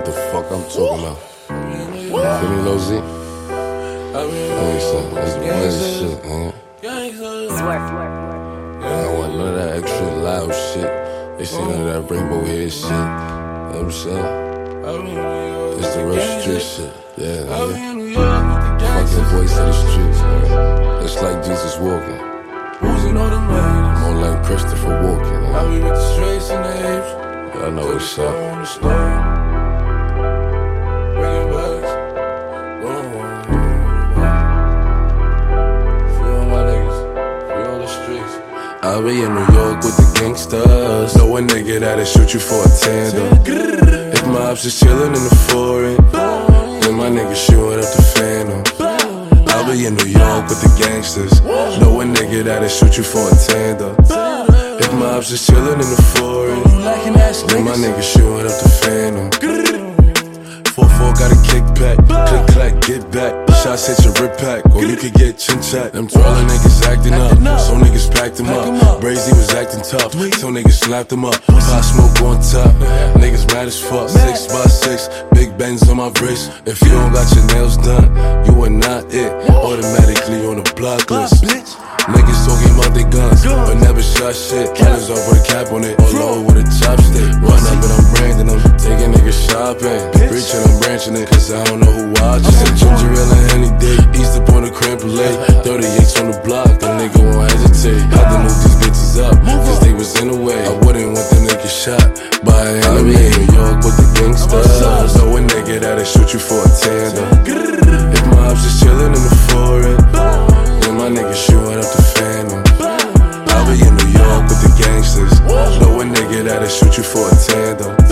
the fuck I'm talking about. Feel me, Lil Z? That's the best shit, man. I don't want none of that extra loud shit. They see none of that rainbow hair shit. You know what I'm saying? It's the real street shit. Yeah, nigga. Fucking voice of the streets, man. It's like Jesus walking. More like Christopher Walken. I know what's up. I be in New York with the gangsters. Know a nigga that'll shoot you for a tandem. If my ops is chillin' in the foreign, then my nigga shootin' up the Phantom. I be in New York with the gangsters. Know a nigga that'll shoot you for a tandem. If my ops is chillin' in the foreign, then my nigga shootin' up the Phantom. 4-4 got a kickback, click clack, get back. Shots hit your rip pack, or you could get chin chat. Them twirling niggas acting up, so niggas packed them up. Brazy was acting tough, so niggas slapped them up. Pop smoke on top, niggas mad as fuck. 6x6, big Benz on my wrist. If you don't got your nails done, you are not it. Automatically on the block list. Niggas talking about their guns, but never shot shit. Killers off with a cap on it, or low with a chopstick. Run up and I'm branding them, taking niggas shopping. Preaching, I'm branching it, cause I don't know who watching. Ginger ale and any day, East up on the creme brulee. 38s on the block, a nigga won't hesitate. Had to move these bitches up, cause they was in the way. I wouldn't want the nigga shot by an enemy. I be in New York with the gangsters. Know a nigga that'll shoot you for a tandem. If my ops is chillin' in the foreign, then my nigga shootin' up the Phantom. I be in New York with the gangsters. Know a nigga that'll shoot you for a tandem.